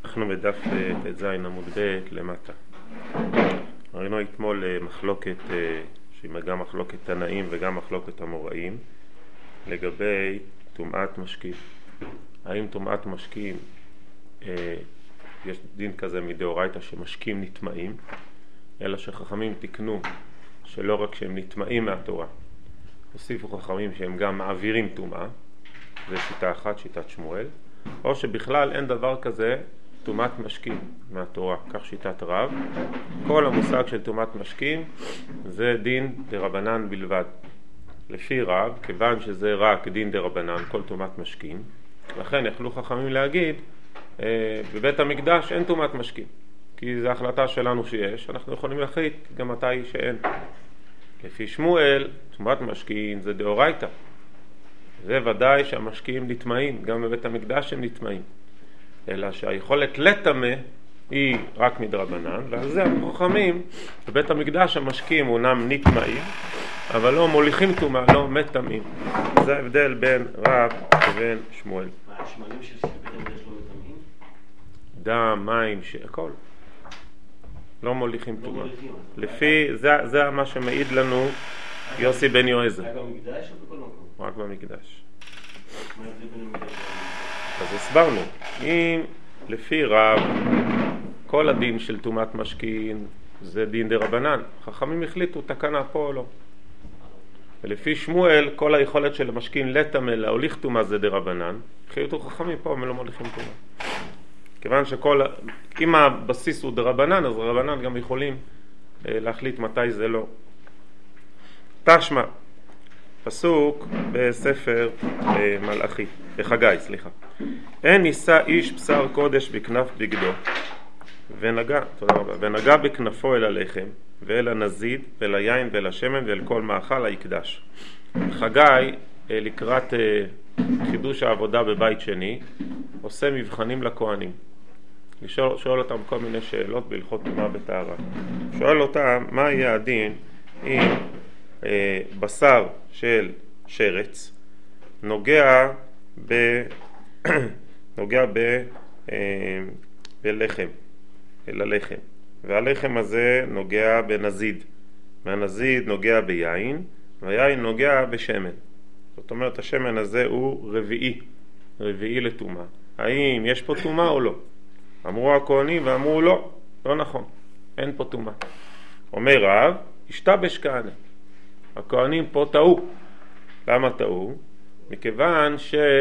אנחנו בדף ט"ז עמוד ב' למטה. ראינו אתמול מחלוקת שהיא גם מחלוקת תנאים וגם מחלוקת אמוראים לגבי טומאת משקים. האם טומאת משקים יש דין כזה מדאורייתא שמשקים נטמאים, אלא שחכמים תקנו שלא רק שהם נטמאים מהתורה, הוסיפו חכמים שהם גם מעבירים טומאה, זה שיטה אחת, שיטת שמואל, או שבכלל אין דבר כזה טומאת משקים מהתורה, כך שיטת רב. כל המושג של טומאת משקים זה דין דרבנן בלבד. לפי רב, כיוון שזה רק דין דרבנן, כל טומאת משקים, לכן יכלו חכמים להגיד, בבית המקדש אין טומאת משקים, כי זו החלטה שלנו שיש, אנחנו יכולים להחליט גם מתי שאין. לפי שמואל, טומאת משקים זה דאורייתא. זה ודאי שהמשקים נטמאים, גם בבית המקדש הם נטמאים. אלא שהיכולת לטמא היא רק מדרבנן, ועל זה החכמים בבית המקדש המשקים אומנם נטמאים, אבל לא מוליכים טומאה, לא מטמאים. זה ההבדל בין רב ובין שמואל. מה, השמנים של בית המקדש לא מטמאים? דם, מים, הכל. לא מוליכים טומאה. לפי, זה מה שמעיד לנו יוסי בן יועזר. רק במקדש או בכל מקום? רק במקדש. מה זה בין המקדש? אז הסברנו, אם לפי רב כל הדין של טומאת משכין זה דין דרבנן, חכמים החליטו תקנה פה או לא. ולפי שמואל כל היכולת של המשכין לטמא להוליך טומאה זה דרבנן, החליטו חכמים פה הם לא מוליכים טומאה. כיוון אם הבסיס הוא דרבנן, אז רבנן גם יכולים להחליט מתי זה לא. תשמע, פסוק בספר מלאכי, בחגי, סליחה. אין נישא איש בשר קודש בכנף בגדו, ונגע בכנפו אל הלחם, ואל הנזיד, ואל היין, ואל השמן, ואל כל מאכל היקדש. חגי, לקראת חידוש העבודה בבית שני, עושה מבחנים לכהנים. שואל אותם כל מיני שאלות בהלכות טומאה וטהרה. שואל אותם מה יהיה הדין אם בשר של שרץ נוגע בלחם, ללחם, והלחם הזה נוגע בנזיד, והנזיד נוגע ביין, והיין נוגע בשמן. זאת אומרת השמן הזה הוא רביעי לטומאה. האם יש פה טומאה או לא? אמרו הכהנים ואמרו לא נכון, אין פה טומאה. אומר רב, השתבש כהנא. הכהנים פה טעו. למה טעו? מכיוון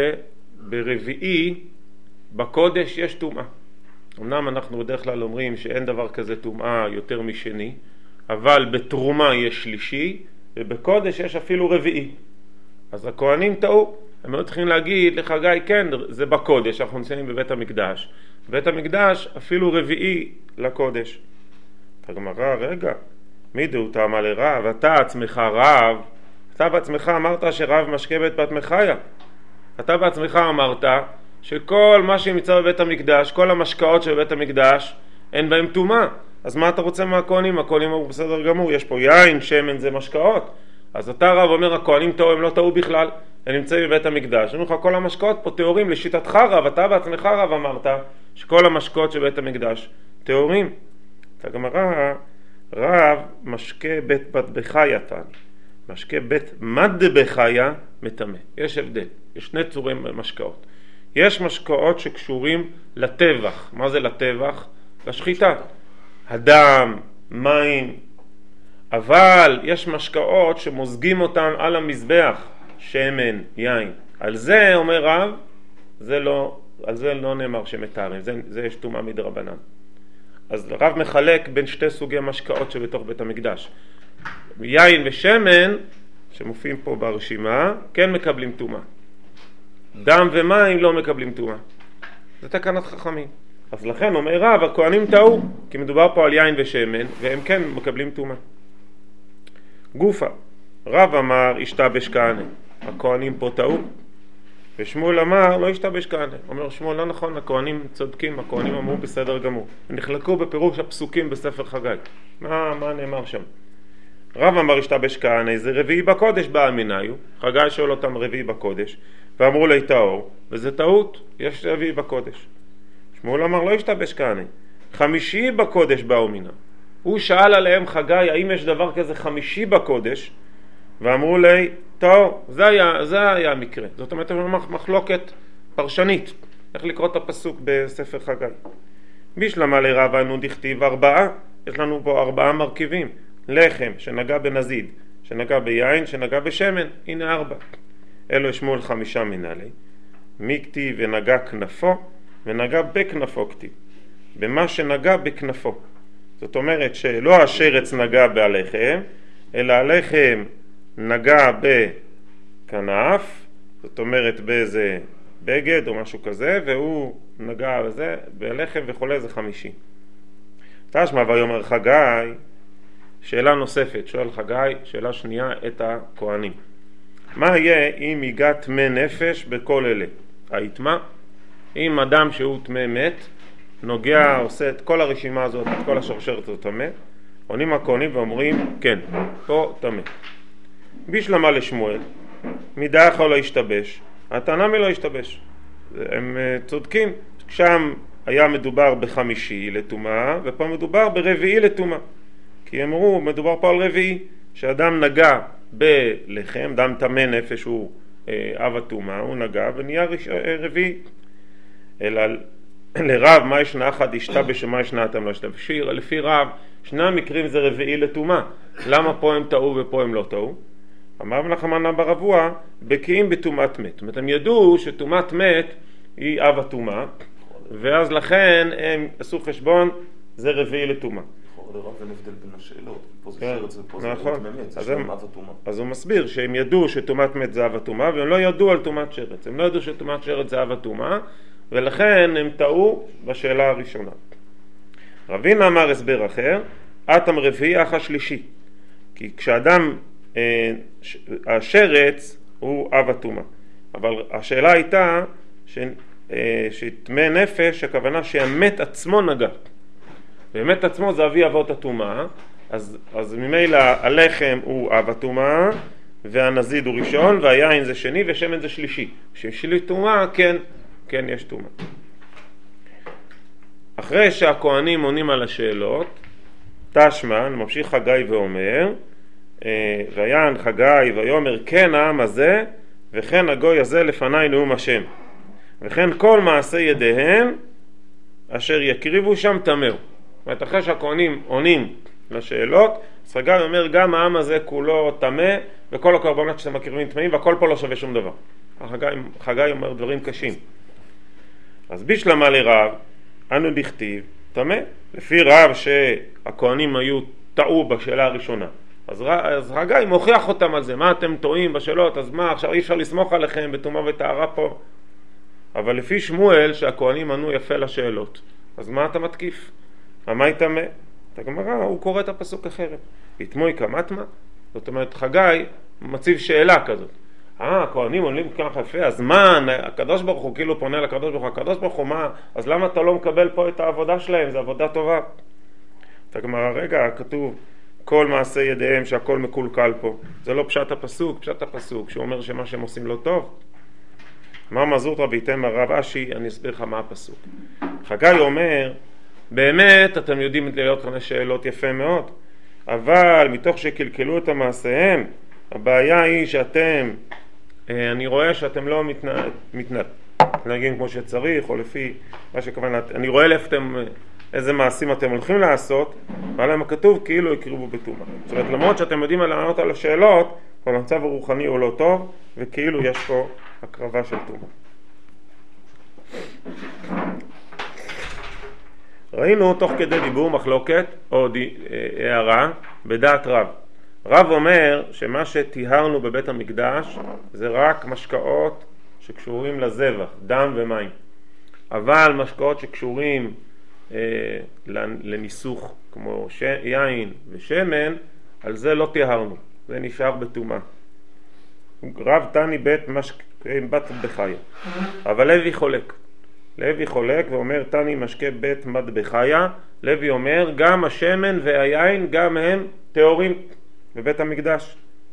שברביעי בקודש יש טומאה. אמנם אנחנו בדרך כלל אומרים שאין דבר כזה טומאה יותר משני, אבל בתרומה יש שלישי, ובקודש יש אפילו רביעי. אז הכהנים טעו. הם לא צריכים להגיד לחגי, כן, זה בקודש, אנחנו נמצאים בבית המקדש. בבית המקדש אפילו רביעי לקודש. הגמרא, רגע, מי דעו טעמה לרב? אתה עצמך רב, אתה בעצמך אמרת שרב משקה בית בת מחיה. אתה בעצמך אמרת שכל מה שנמצא בבית המקדש, כל המשקאות של בית המקדש, אין בהם טומאה. אז מה אתה רוצה מהכהנים? הכהנים אמרו בסדר גמור, יש פה יין, שמן, זה משקאות. אז אתה רב אומר, הכהנים טעו, הם לא טעו בכלל, הם נמצאים בבית המקדש. אני אומר לך, כל המשקאות פה טהורים, לשיטתך רב, אתה בעצמך רב אמרת שכל המשקאות של בית המקדש טהורים. הגמרא, רב משקה בית בת בחיה תני, משקה בית מד בחיה מטמא. יש הבדל, יש שני צורים משקאות. יש משקאות שקשורים לטבח. מה זה לטבח? לשחיטה, הדם, מים. אבל יש משקאות שמוזגים אותם על המזבח, שמן, יין. על זה אומר רב, על זה לא נאמר שמתארים, זה יש טומאה מדרבנן. אז רב מחלק בין שתי סוגי משקאות שבתוך בית המקדש. יין ושמן, שמופיעים פה ברשימה, כן מקבלים טומאה. דם ומים לא מקבלים טומאה. זה תקנת חכמים. אז לכן אומר רב, הכהנים טעו, כי מדובר פה על יין ושמן, והם כן מקבלים טומאה. גופה, רב אמר השתבש כהנא, הכהנים פה טעו, ושמואל אמר לא השתבש כהנא. אומר שמואל לא נכון, הכהנים צודקים, הכהנים אמרו בסדר גמור. נחלקו בפירוש הפסוקים בספר חגי. מה נאמר שם? רב אמר השתבש כהנא, זה רביעי בקודש באמיניו. חגי שואל אותם רביעי בקודש, ואמרו לי טהור, וזה טעות, יש רביעי בקודש. שמואל אמר לא ישתבש כהנה, חמישי בקודש באו מינה. הוא שאל עליהם חגי האם יש דבר כזה חמישי בקודש, ואמרו לי טוב, זה היה המקרה. זאת אומרת מחלוקת פרשנית איך לקרוא את הפסוק בספר חגי. בשלמה לרב אנו דכתיב 4, יש לנו פה 4 מרכיבים, לחם שנגע בנזיד, שנגע ביין, שנגע בשמן, הנה 4. אלו שמואל 5 מנהלי, מי כתיב ונגע כנפו ונגע בכנפו כתיב, במה שנגע בכנפו. זאת אומרת שלא השרץ נגע בהלחם, אלא הלחם נגע בכנף, זאת אומרת באיזה בגד או משהו כזה, והוא נגע בזה, בהלחם וכולי, זה 50. תשמע ויאמר חגי, שאלה נוספת, שואל חגי, שאלה שנייה את הכהנים. מה יהיה אם ייגע טמא נפש בכל אלה? היטמא, אם אדם שהוא טמא מת, נוגע, עושה את כל הרשימה הזאת, את כל השרשרת הזאת טמא, עונים הכהנים ואומרים, כן, פה טמא. בשלמה לשמואל, מידה יכול לא ישתבש, התנא לא ישתבש. הם צודקים, שם היה מדובר בחמישי לטומאה, ופה מדובר ברביעי לטומאה. כי הם אמרו, מדובר פה על רביעי, שאדם נגע בלחם, דם טמא נפש הוא אב הטומאה, הוא נגע ונהיה רביעי. אלא לרב, מה ישנה אחד ישתבש ומה ישנה אתם לא ישתבש? לפי רב, שני המקרים זה רביעי לטומאה. למה פה הם טעו ופה הם לא טעו? אמר מנחמן ברבוע, בקיאים בטומאת מת. זאת אומרת, הם ידעו שטומאת מת היא אב הטומאה, ואז לכן הם עשו חשבון, זה רביעי לטומאה. לרב אין הבדל בין השאלות, פה זה שרץ ופה זה נכון. מת, זה שם אב הטומאה. אז הוא מסביר שהם ידעו שטומאת מת זה אב הטומאה, והם לא ידעו על טומאת שרץ. הם לא ידעו שטומאת שרץ זה אב הטומאה, ולכן הם טעו בשאלה הראשונה. רבינה אמר הסבר אחר, אתם רביעי אח השלישי. כי כשאדם, השרץ הוא אב הטומאה. אבל השאלה הייתה שטמא נפש, הכוונה שהמת עצמו נגע. באמת עצמו זה אבי אבות הטומאה, אז ממילא הלחם הוא אב הטומאה, והנזיד הוא ראשון, והיין זה שני, ושמן זה שלישי. כששלי טומאה, כן יש טומאה. אחרי שהכהנים עונים על השאלות, תשמן, ממשיך חגי ואומר, ויען חגי ויאמר כן העם הזה, וכן הגוי הזה לפני נאום השם. וכן כל מעשה ידיהם, אשר יקריבו שם תמהו. זאת אומרת, אחרי שהכהנים עונים לשאלות, אז חגי אומר גם העם הזה כולו תמה, וכל הקורבנות שאתם מקריבים תמאים, והכל פה לא שווה שום דבר. חגי אומר דברים קשים. אז בשלמה לרב, אנו דכתיב תמה. לפי רב שהכהנים היו טעו בשאלה הראשונה. אז חגי מוכיח אותם על זה. מה אתם טועים בשאלות? אז מה, עכשיו אי אפשר לסמוך עליכם בטומאה וטהרה פה? אבל לפי שמואל שהכהנים ענו יפה לשאלות. אז מה אתה מתקיף? מה יתמה? אתה גמרא, הוא קורא את הפסוק אחרת. יתמוי כמתמה? זאת אומרת, חגי מציב שאלה כזאת. הכהנים עונים ככה יפה, אז מה, הקדוש ברוך הוא כאילו פונה לקדוש ברוך הוא, הקדוש ברוך הוא מה, אז למה אתה לא מקבל פה את העבודה שלהם? זו עבודה טובה. אתה גמרא, רגע, כתוב כל מעשה ידיהם שהכל מקולקל פה. זה לא פשט הפסוק, פשט הפסוק, שהוא אומר שמה שהם עושים לא טוב. מה מזות רביתם הרב אשי, אני אסביר לך מה הפסוק. חגי אומר, באמת אתם יודעים להיות כאן שאלות יפה מאוד, אבל מתוך שקלקלו את המעשיהם, הבעיה היא שאתם, אני רואה שאתם לא מתנהגים כמו שצריך, או לפי מה שכוונה, אני רואה איזה מעשים אתם הולכים לעשות, ועליהם הכתוב כאילו יקריבו בטומאה. זאת אומרת, למרות שאתם יודעים לענות על השאלות, המצב הרוחני הוא לא טוב, וכאילו יש פה הקרבה של טומאה. ראינו תוך כדי דיבור מחלוקת או הערה בדעת רב. רב אומר שמה שטיהרנו בבית המקדש זה רק משקאות שקשורים לזבח, דם ומים. אבל משקאות שקשורים לניסוך כמו יין ושמן, על זה לא טיהרנו, זה נשאר בטומאה. רב תני בת בחיה, אבל לוי חולק. לוי חולק ואומר תני משקה בית מטבחיה. לוי אומר גם השמן והיין גם הם טהורים בבית המקדש.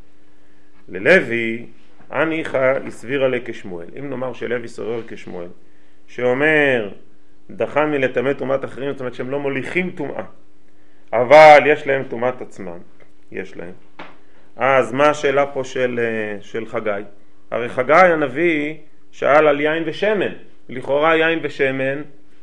ללוי הניחא הסביר עלי כשמואל. אם נאמר שלוי סובר כשמואל שאומר דחן מלטמא טומאת אחרים, זאת אומרת שהם לא מוליכים טומאה, אבל יש להם טומאת עצמם, יש להם. אז מה השאלה פה של חגי? הרי חגי הנביא שאל על יין ושמן, לכאורה יין ושמן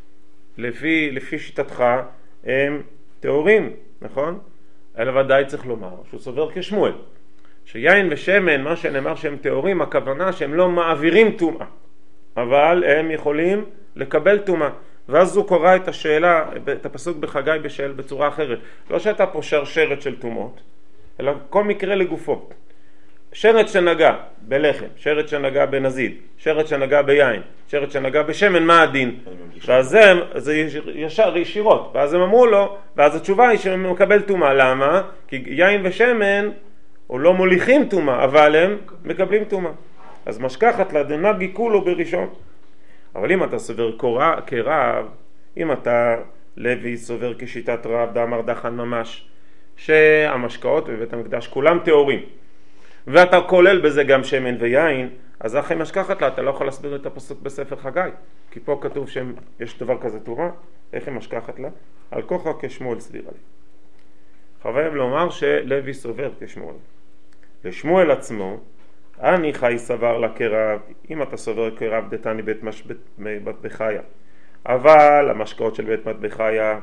לפי שיטתך הם טהורים, נכון? אלא ודאי צריך לומר שהוא סובר כשמואל, שיין ושמן, מה שנאמר שהם טהורים, הכוונה שהם לא מעבירים טומאה, אבל הם יכולים לקבל טומאה. ואז הוא קורא את השאלה, את הפסוק בחגי בצורה אחרת. לא שהייתה פה שרשרת של טומאות, אלא כל מקרה לגופו. שרת שנגע בלחם, שרת שנגע בנזיד, שרת שנגע ביין, שרת שנגע בשמן, מה הדין? ואז זה ישר ישירות, ואז הם אמרו לו, ואז התשובה היא שהם מקבל טומאה. למה? כי יין ושמן או לא מוליכים טומאה, אבל הם מקבלים טומאה. אז משכחת לה דנגי כולו בראשון. אבל אם אתה סובר כרב, אם אתה לוי סובר כשיטת רב, דאמר דחן ממש, שהמשקאות בבית המקדש כולם טהורים, ואתה כולל בזה גם שמן ויין, אז אחרי משכחת לה, אתה לא יכול להסביר את הפסוק בספר חגי, כי פה כתוב שיש דבר כזה טומאה. איך היא משכחת לה? על כוחה כשמואל סבירה לי. חייב לומר שלוי סובר כשמואל. לשמואל עצמו, אני חי סבר לה כרב, אם אתה סובר כרב דתני בית מטבחיה, אבל המשקאות של בית מטבחיה,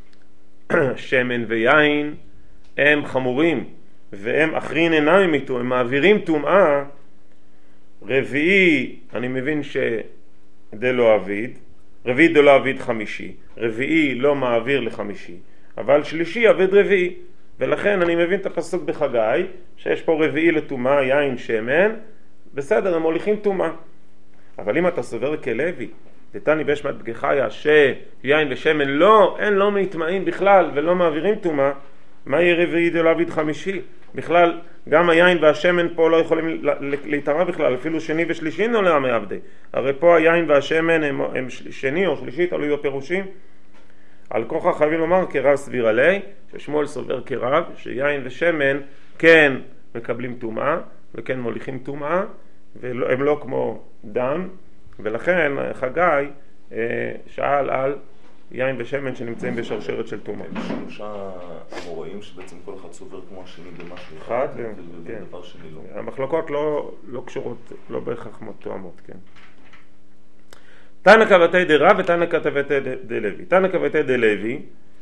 שמן ויין, הם חמורים, והם אחרין עיניים איתו, הם מעבירים טומאה. רביעי, אני מבין שדלא אביד, רביעי דלא אביד חמישי, רביעי לא מעביר לחמישי, אבל שלישי אביד רביעי, ולכן אני מבין את הפסוק בחגי, שיש פה רביעי לטומאה, יין, שמן, בסדר, הם מוליכים טומאה. אבל אם אתה סובר כלוי, דתני בית מטבחיה, שיין ושמן לא מתמאים בכלל ולא מעבירים טומאה, מה יהיה רביעי דלא אביד חמישי? בכלל, גם היין והשמן פה לא יכולים להתאמה בכלל, אפילו שני ושלישי לא לעמי עבדי. הרי פה היין והשמן הם שני או שלישי, תלוי בפירושים. על כוחה חייבים לומר כרב סביר עלי, ששמואל סובר כרב, שיין ושמן כן מקבלים טומאה, וכן מוליכים טומאה, והם לא כמו דם, ולכן חגי שאל על יין ושמן שנמצאים בשרשרת של טומאה. שלושה אמוראים שבעצם כל אחד סובר כמו השני במשהו אחד, ודבר שני לא. המחלוקות לא קשורות, לא בהכרח תואמות, כן. תנא קבתי דרב ותנא קבתי דלוי. תנא קבתי דלוי,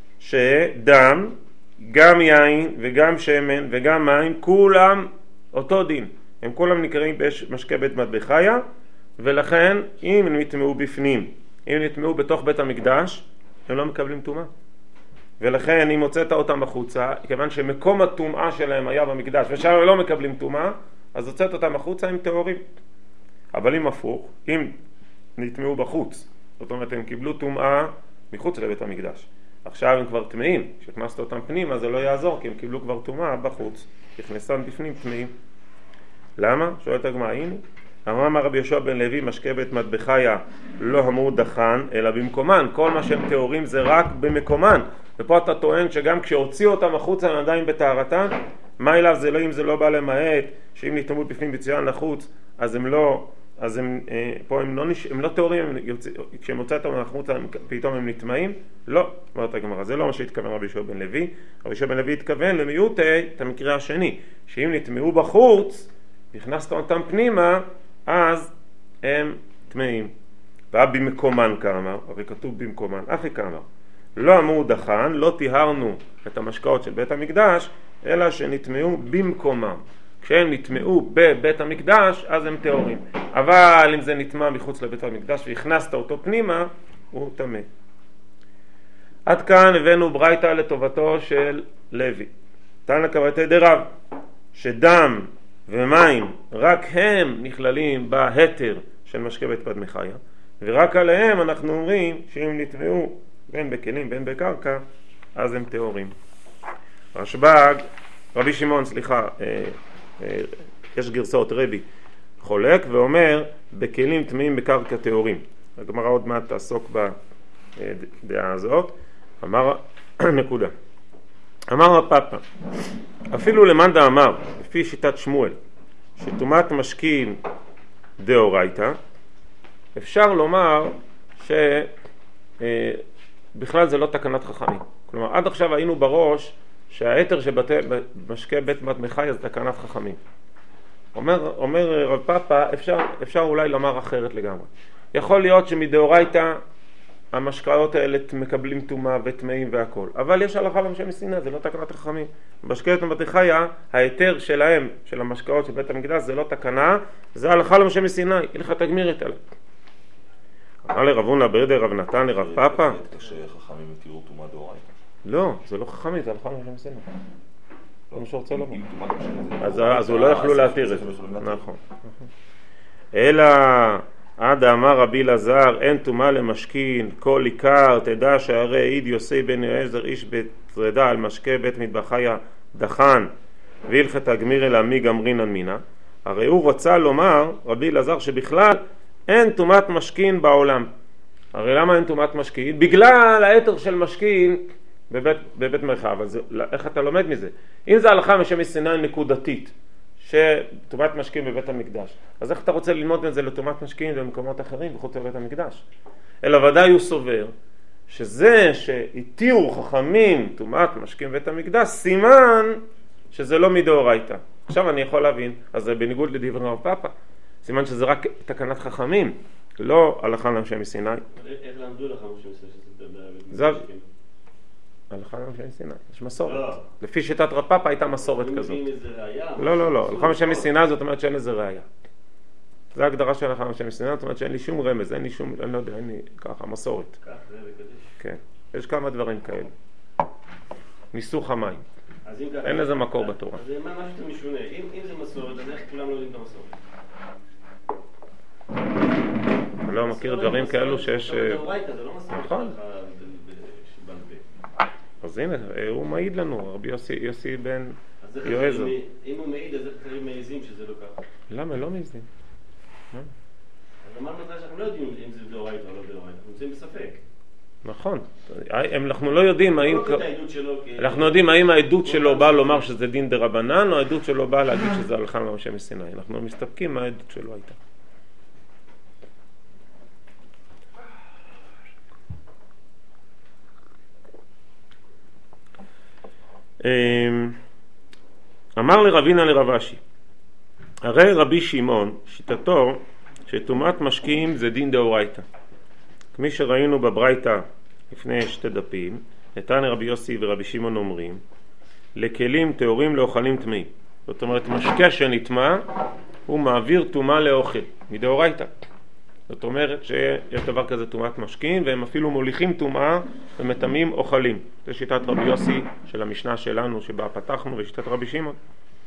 שדם, גם יין וגם שמן וגם מים, כולם אותו דין. הם כולם נקראים משקה בית מטבחיה, ולכן אם הם נטמעו בפנים, אם נטמעו בתוך בית המקדש, הם לא מקבלים טומאה. ולכן אם הוצאת אותם החוצה, כיוון שמקום הטומאה שלהם היה במקדש, ושם הם לא מקבלים טומאה, אז הוצאת אותם החוצה, הם טהורים. אבל אם הפוך, אם נטמעו בחוץ, זאת אומרת הם קיבלו טומאה מחוץ לבית המקדש, עכשיו הם כבר טמאים, כשהכנסת אותם פנים אז זה לא יעזור, כי הם קיבלו כבר טומאה בחוץ, הכנסתם בפנים טמאים. למה? שואלת הגמרא, הנה אמר רבי יהושע בן לוי, משקה בית מטבחיה לא אמרו דחן אלא במקומן, כל מה שהם טהורים זה רק במקומן. ופה אתה טוען שגם כשהוציאו אותם החוצה הם עדיין בטהרתם, מה אליו זה לא, אם זה לא בא למעט שאם נטמעו בפנים בציון לחוץ אז הם לא, אז פה הם לא טהורים, כשהם הוצאת אותם החוצה פתאום הם נטמעים? לא, אומרת הגמרא, זה לא מה שהתכוון רבי יהושע בן לוי. רבי יהושע בן לוי התכוון למיעוט את המקרה השני, שאם נטמעו בחוץ הכנסת אותם פנימה, אז הם טמאים. במקומן כאמר, הרי כתוב במקומן, אחי כאמר, לא אמרו דחן, לא טיהרנו את המשקאות של בית המקדש, אלא שנטמעו במקומם. כשהם נטמעו בבית המקדש, אז הם טהורים. אבל אם זה נטמע מחוץ לבית המקדש והכנסת אותו פנימה, הוא טמא. עד כאן הבאנו ברייתא לטובתו של לוי. תנא קבתי דרב, שדם ומים רק הם נכללים בהתר של משקה בית מטבחיה, ורק עליהם אנחנו אומרים שאם נטמעו בין בכלים בין בקרקע אז הם טהורים. רשב"ג, רבי שמעון, יש גרסאות, רבי חולק ואומר בכלים טמאים בקרקע טהורים. הגמרא עוד מעט תעסוק בדעה הזאת. אמר נקודה, אמר הפאפה, אפילו למאן דאמר לפי שיטת שמואל שטומאת משקים דאורייתא, אפשר לומר בכלל זה לא תקנת חכמים. כלומר, עד עכשיו היינו בראש שהיתר שבמשקה בית מטמחיה זה תקנת חכמים. אומר רב פאפה, אפשר אולי לומר אחרת לגמרי. יכול להיות שמדאורייתא המשקאות האלה מקבלים טומאה וטמאים והכל. אבל יש הלכה למשה מסיני, זה לא תקנת חכמים. במשקה בית מטמחיה, היתר שלהם, של המשקאות של בית המקדש, זה לא תקנה, זה הלכה למשה מסיני. הלכת הגמירת עליו. אמר לרב הונא ברדה רב נתן לרב פאפה. שחכמים יתירו טומאה דאורייתא. לא, זה לא חכמים, זה הלכה למשה מסיני. זה מה שרוצה לומר. אם טומאת משקין אז הוא לא יכלו להתיר את זה. נכון. אלא עד אמר רבי אלעזר אין טומאה למשכין כל עיקר תדע שהרי עיד יוסי בן אליעזר איש בתרדה על משקה בית מטבחיה דחן והלכת הגמיר אלא מי גמרינן מינה. הרי הוא רוצה לומר רבי אלעזר שבכלל אין טומאת משכין בעולם. הרי למה אין טומאת משכין? בגלל היתר של משכין בבית מרחב. אבל איך אתה לומד מזה? אם זה הלכה משם מסיני נקודתית שטומאת משכין בבית המקדש, אז איך אתה רוצה ללמוד את זה לטומאת משכין במקומות אחרים בחוץ לבית המקדש? אלא ודאי הוא סובר שזה שהתירו חכמים טומאת משכין בבית המקדש סימן שזה לא מדאורייתא. עכשיו אני יכול להבין, אז זה בניגוד לדברי רב פאפה, סימן שזה רק תקנת חכמים, לא הלכה למשה מסיני. איך למדו לך משה מסיני שזה זה הלכה למשה מסיני, יש מסורת. לפי שיטת רב פאפה הייתה מסורת כזאת. לא, הלכה למשה מסיני זאת אומרת שאין לזה ראיה. זה ההגדרה של הלכה למשה מסיני, זאת אומרת שאין לי שום רמז, אין לי שום, אני לא יודע, אין לי ככה מסורת. כך זה וקדש. כן, יש כמה דברים כאלה. ניסוך המים. אין לזה מקור בתורה. אז מה שאתה משונה? אם זה מסורת, אז איך כולם לא יודעים את המסורת? אני לא מכיר דברים כאלו שיש... זה לא מסורת. נכון. אז הנה, הוא מעיד לנו, רבי יוסי בן יועזר. אם הוא מעיד, אז איך אחרים מעיזים שזה לא ככה? למה? לא מעיזים. אז אמרנו שאנחנו לא יודעים אם זה דאורייתא או לא דאורייתא, אנחנו נמצאים בספק. נכון, אנחנו לא יודעים האם... אנחנו יודעים האם העדות שלו באה לומר שזה דין דרבנן, או העדות שלו באה להגיד שזה הלכה למשה מסיני. אנחנו מסתפקים מה העדות שלו הייתה. אמר לרבינה לרב אשי, הרי רבי שמעון שיטתו שטומאת משקים זה דין דאורייתא, כמי שראינו בברייתא לפני 2 דפים. נתן רבי יוסי ורבי שמעון אומרים לכלים טהורים לאוכלים טמאים, זאת אומרת משקה שנטמא הוא מעביר טומאה לאוכל מדאורייתא. זאת אומרת שיש דבר כזה טומאת משכין, והם אפילו מוליכים טומאה ומטמאים אוכלים. זה שיטת רבי יוסי של המשנה שלנו שבה פתחנו, ושיטת רבי שמעון.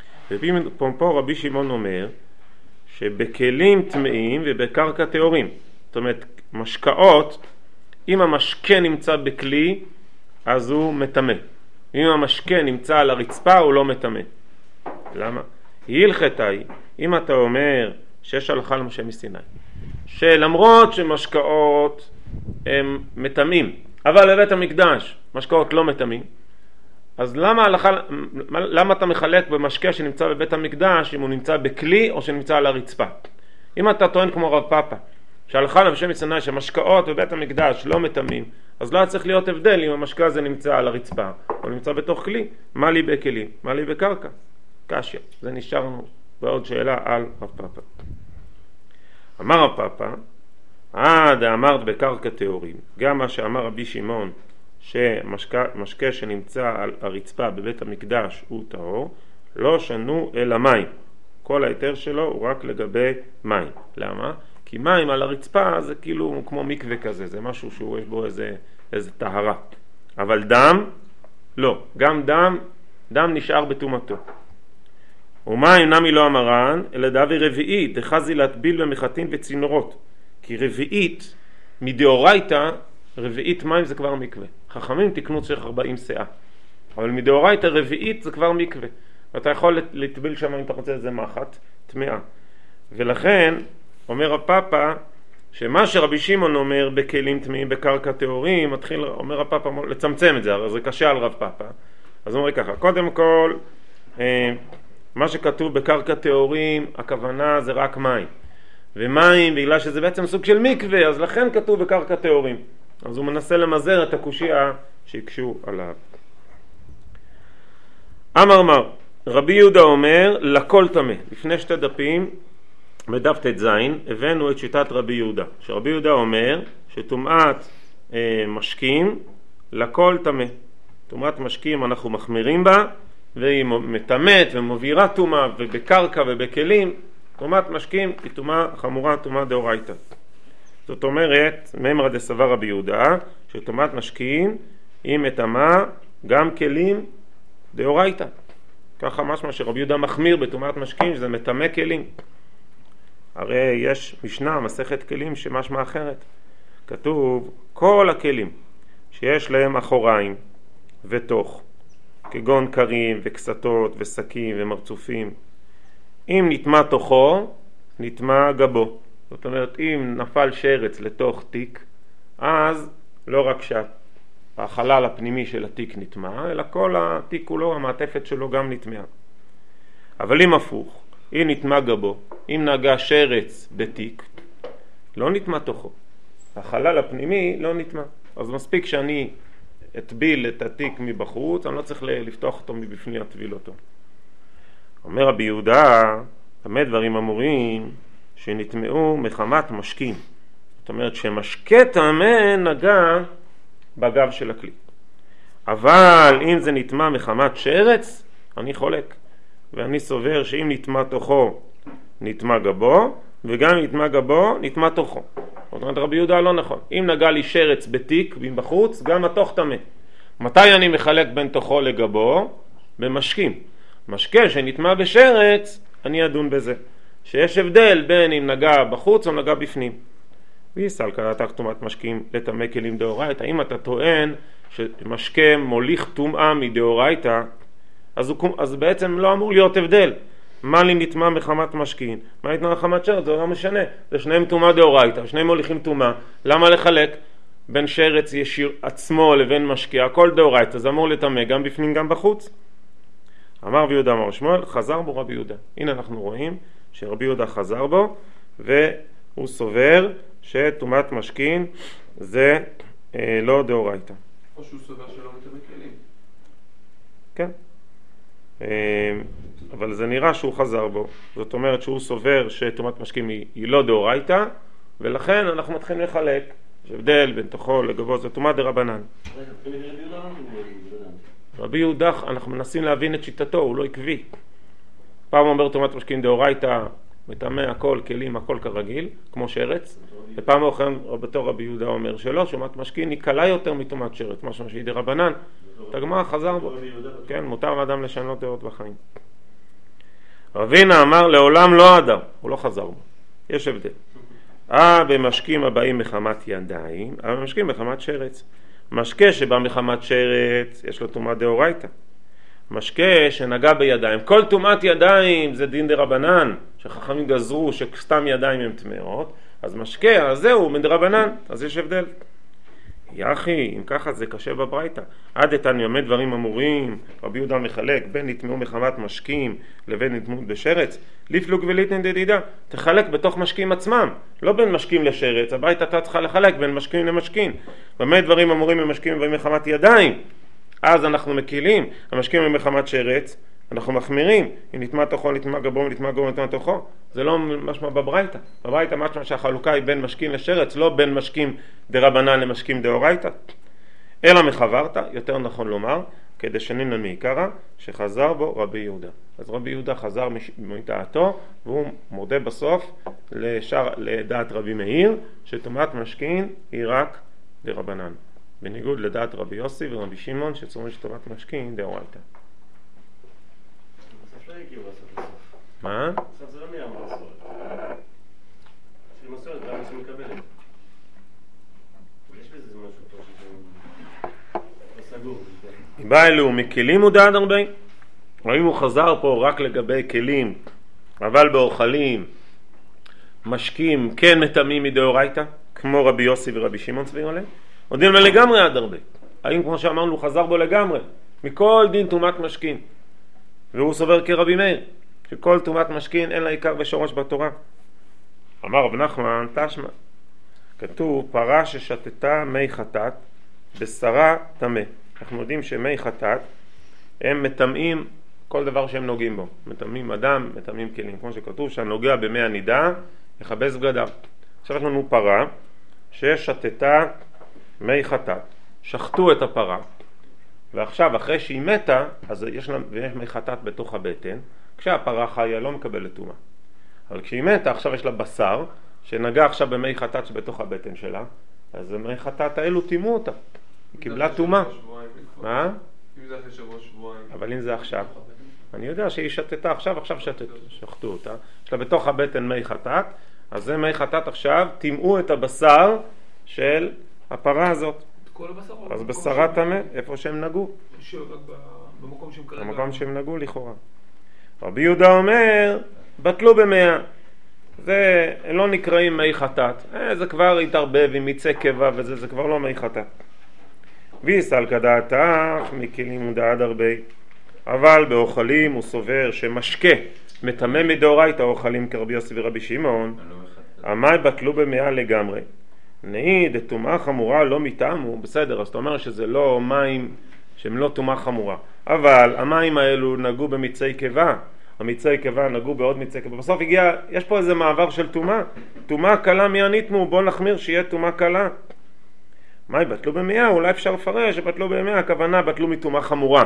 ופה רבי שמעון אומר שבכלים טמאים ובקרקע טהורים, זאת אומרת משקאות, אם המשקה נמצא בכלי אז הוא מטמא, אם המשקה נמצא על הרצפה הוא לא מטמא. למה? הלכתה היא, אם אתה אומר שיש הלכה למשה מסיני שלמרות שמשקאות הם מטמאים, אבל בבית המקדש משקאות לא מטמאים, אז למה אתה מחלק במשקה שנמצא בבית המקדש אם הוא נמצא בכלי או שנמצא על הרצפה? אם אתה טוען כמו רב פאפה שהלכה למשה מסיני שמשקאות בבית המקדש לא מטמאים, אז לא צריך להיות הבדל אם המשקה הזה נמצא על הרצפה או נמצא בתוך כלי. מה לי בכלים? מה לי בקרקע? קשיא. זה נשארנו בעוד שאלה על רב פאפה. אמר רב פאפה, אמרת בקרקע טהורים, גם מה שאמר רבי שמעון שמשקה שנמצא על הרצפה בבית המקדש הוא טהור, לא שנו אלא מים. כל היתר שלו הוא רק לגבי מים. למה? כי מים על הרצפה זה כאילו כמו מקווה כזה, זה משהו שיש בו איזה טהרה. אבל דם, לא. גם דם נשאר בטומאתו. ומים נמי לא אמרן, אלא דאבי רביעית, דחזי להטביל במחטין וצינורות. כי רביעית, מדאורייתא, רביעית מים זה כבר מקווה. חכמים תקנו צריך 40 שאה. אבל מדאורייתא רביעית זה כבר מקווה. ואתה יכול לטביל שם אם אתה רוצה איזה מחט, טמאה. ולכן, אומר הפאפה, שמה שרבי שמעון אומר בכלים טמאים בקרקע טהורים, אומר הפאפה לצמצם את זה, הרי זה קשה על רב פאפה. אז הוא אומר ככה, קודם כל, מה שכתוב בקרקע טהורים, הכוונה זה רק מים. ומים, בגלל שזה בעצם סוג של מקווה, אז לכן כתוב בקרקע טהורים. אז הוא מנסה למזער את הקושיה שהקשו עליו. אמר רבי יהודה אומר לכל טמא. לפני 2 דפים בדף ט"ז הבאנו את שיטת רבי יהודה, שרבי יהודה אומר שטומאת משקים לכל טמא. טומאת משקים אנחנו מחמירים בה, והיא מטמאת ומובירה טומאה, ובקרקע ובכלים טומאת משקים היא טומאה חמורה, טומאה דאורייתא. זאת אומרת, מימרא דסבר רבי יהודה שטומאת משקים היא מטמאה גם כלים דאורייתא. ככה משמע שרבי יהודה מחמיר בטומאת משקים, שזה מטמא כלים. הרי יש משנה, מסכת כלים, שמשמע אחרת. כתוב, כל הכלים שיש להם אחוריים ותוך, כגון קרים וקסתות וסקים ומרצופים, אם נטמע תוכו, נטמע גבו. זאת אומרת, אם נפל שרץ לתוך תיק, אז לא רק שהחלל הפנימי של התיק נטמע, אלא כל התיק כולו, המעטפת שלו גם נטמעה. אבל אם הפוך, אם נטמע גבו, אם נגע שרץ בתיק, לא נטמע תוכו. החלל הפנימי לא נטמע. אז מספיק שאני אטביל את התיק מבחוץ, אני לא צריך לפתוח אותו מבפנים, אטביל אותו. אומר רבי יהודה, במה דברים אמורים שנטמעו מחמת משקים. זאת אומרת שמשקה טמא נגע בגב של הכלי. אבל אם זה נטמע מחמת שרץ, אני חולק. ואני סובר שאם נטמע תוכו, נטמע גבו, וגם אם נטמע גבו, נטמע תוכו. זאת אומרת, רבי יהודה לא נכון. אם נגע לי שרץ בתיק, בחוץ, גם התוך טמא. מתי אני מחלק בין תוכו לגבו? במשקים. משקה שנטמע בשרץ, אני אדון בזה. שיש הבדל בין אם נגע בחוץ או נגע בפנים. ויסל קראתך טומאת משקים לטמא כלים דאורייתא. אם אתה טוען שמשקה מוליך טומאה מדאורייתא, אז בעצם לא אמור להיות הבדל. מה לי נטמע מחמת משקין? מה נטמע מחמת שרץ? זה לא משנה. זה שניהם טומאה דאורייתא, שניהם מוליכים טומאה. למה לחלק בין שרץ ישיר עצמו לבין משקה? הכל דאורייתא, זה אמור לטמא גם בפנים גם בחוץ. אמר רבי יהודה אמר שמואל, חזר בו רבי יהודה. הנה אנחנו רואים שרבי יהודה חזר בו, והוא סובר שטומאת משקין זה לא דאורייתא. או שהוא סובר שלא מטמא כלים. כן. אבל זה נראה שהוא חזר בו. זאת אומרת שהוא סובר שטומאת משקים היא לא דאורייתא, ולכן אנחנו מתחילים לחלק. יש הבדל בין תוכו לגבו, זה טומאה דרבנן. רבי יהודה, אנחנו מנסים להבין את שיטתו, הוא לא עקבי. פעם אומר טומאת משקים דאורייתא, מטמא הכל, כלים, הכל כרגיל, כמו שרץ. ופעם בתור רבי יהודה אומר שלא, טומאת משקים היא קלה יותר מטומאת שרץ, משהו שהיא דרבנן. הגמרא חזר בו. כן, מותר לאדם לשנות דעות בחיים. רבינה אמר לעולם לא אדם, הוא לא חזר בו. יש הבדל. במשקים הבאים מחמת ידיים, במשקים מחמת שרץ. משקה שבא מחמת שרץ, יש לו טומאה דאורייתא. משקה שנגע בידיים, כל טומאת ידיים זה דין דרבנן, שחכמים גזרו שסתם ידיים הם טמאות, אז משקה, אז זהו, מדרבנן, אז יש הבדל. יחי, אם ככה זה קשה בברייתא. עד איתן יומד דברים אמורים, רבי יהודה מחלק בין נטמעו מחמת משקים לבין נטמעו בשרץ, לפלוג וליתן דדידה, תחלק בתוך משקים עצמם, לא בין משקים לשרץ, הברייתא אתה צריכה לחלק בין משקים למשקים. במה דברים אמורים ממשקים ובאים מחמת ידיים, אז אנחנו מקילים, המשקים הם מחמת שרץ, אנחנו מחמירים, אם נטמע תוכו, נטמע גבו, נטמע גבו, נטמע תוכו, זה לא משמע בברייתא. בברייתא משמע שהחלוקה היא בין משקים לשרץ, לא בין משקים דרבנן למשקים דאורייתא. אלא מחברתא, יותר נכון לומר, כדי שנינן מעיקרא, שחזר בו רבי יהודה. אז רבי יהודה חזר מדעתו, והוא מודה בסוף לדעת רבי מאיר, שטומאת משקין היא רק דרבנן. בניגוד לדעת רבי יוסי ורבי שמעון, שצריכים שטומאת משקין דאורייתא. מה? עכשיו זה לא נהיה מסורת. של מסורת, זה אנשים מקבלים. יש בזה משהו פה שזה סגור. אם בא אלו מכלים הוא דעת הרבה. אם הוא חזר פה רק לגבי כלים, אבל באוכלים, משקים, כן מטמאים מדאורייתא, כמו רבי יוסי ורבי שמעון סביר עליהם, עודים לו לגמרי עד הרבה. האם כמו שאמרנו הוא חזר בו לגמרי, מכל דין טומאת משקים. והוא סובר כרבי מאיר, שכל טומאת משקין אין לה עיקר ושורש בתורה. אמר רב נחמן, תשמע, כתוב פרה ששתתה מי חטאת בשרה טמא. אנחנו יודעים שמי חטאת הם מטמאים כל דבר שהם נוגעים בו, מטמאים אדם, מטמאים כלים, כמו שכתוב שהנוגע במי הנידה יכבס בגדיו. עכשיו יש לנו פרה ששתתה מי חטאת, שחטו את הפרה, ועכשיו אחרי שהיא מתה אז יש מי חטאת בתוך הבטן. כשהפרה חיה לא מקבלת טומאה, אבל כשהיא מתה עכשיו יש לה בשר שנגע עכשיו במי חטאת שבתוך הבטן שלה, אז מי חטאת האלו טימאו אותה, היא קיבלה טומאה. מה? אם זה אחרי שבועיים. אבל אם זה עכשיו, אני יודע שהיא שתתה עכשיו שחטו אותה, יש לה בתוך הבטן מי חטאת, אז זה מי חטאת עכשיו טימאו את הבשר של הפרה הזאת. כל הבשר? אז בשרה טמא, איפה שהם נגעו. במקום שהם כרגע. במקום שהם נגעו לכאורה. רבי יהודה אומר, בטלו במאה. זה לא נקראים מי חטאת. זה כבר התערבב עם מיצי קבע וזה, זה כבר לא מי חטאת. ויסל כדעתך מכלים ודעת הרבה. אבל באוכלים הוא סובר שמשקה מטמא מדאורייתא אוכלים כרבי יוסי ורבי שמעון. המי בטלו במאה לגמרי. נעיד, טומאה חמורה לא מטעמו, בסדר, אז אתה אומר שזה לא מים שהם לא טומאה חמורה, אבל המים האלו נגעו במיצי קיבה, המיצי קיבה נגעו בעוד מיצי קיבה, בסוף הגיע, יש פה איזה מעבר של טומאה, טומאה קלה מי הניתנו, בוא נחמיר שיהיה טומאה קלה. מה בטלו במאה? אולי אפשר לפרש שבטלו במאה, הכוונה בטלו מטומאה חמורה,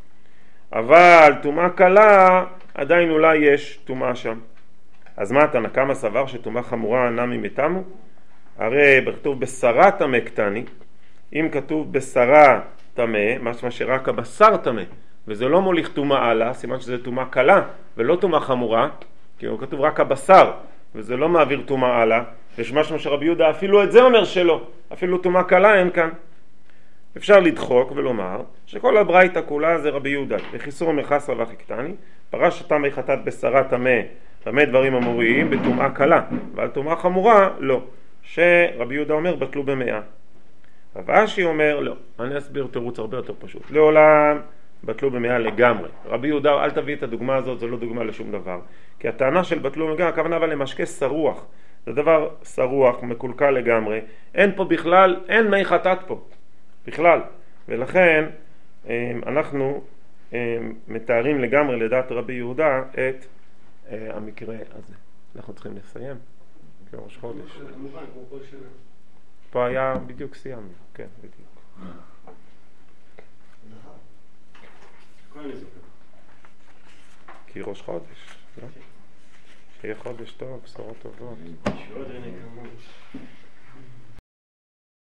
אבל טומאה קלה עדיין אולי יש טומאה שם. אז מה אתה נקמה סבר שטומאה חמורה נמי מטעמו? הרי כתוב בשרה טמא קטני, אם כתוב בשרה טמא, משמע שרק הבשר טמא, וזה לא מוליך טומאה הלאה, סימן שזה טומאה קלה ולא טומאה חמורה, כי הוא כתוב רק הבשר, וזה לא מעביר טומאה הלאה, יש משמע שרבי יהודה אפילו את זה אומר שלא, אפילו טומאה קלה אין כאן. אפשר לדחוק ולומר שכל הברייתא כולה זה רבי יהודה, בחיסור מחסרא והכי קטני, פרה שתה מי חטאת בשרה טמא, טמא דברים אמוריים בטומאה קלה, אבל טומאה חמורה לא. שרבי יהודה אומר בטלו במאה. רב אשי אומר לא, אני אסביר תירוץ הרבה יותר פשוט, לעולם בטלו במאה לגמרי. רבי יהודה, אל תביא את הדוגמה הזאת, זו לא דוגמה לשום דבר, כי הטענה של בטלו במאה, הכוונה אבל למשקה שרוח, זה דבר שרוח, מקולקל לגמרי, אין פה בכלל, אין מי חטאת פה בכלל, ולכן אנחנו מתארים לגמרי לדעת רבי יהודה את המקרה הזה. אנחנו צריכים לסיים כראש חודש. פה היה בדיוק סיימנו, כן, בדיוק. כי ראש חודש, לא? שיהיה חודש טוב, בשורות טובות.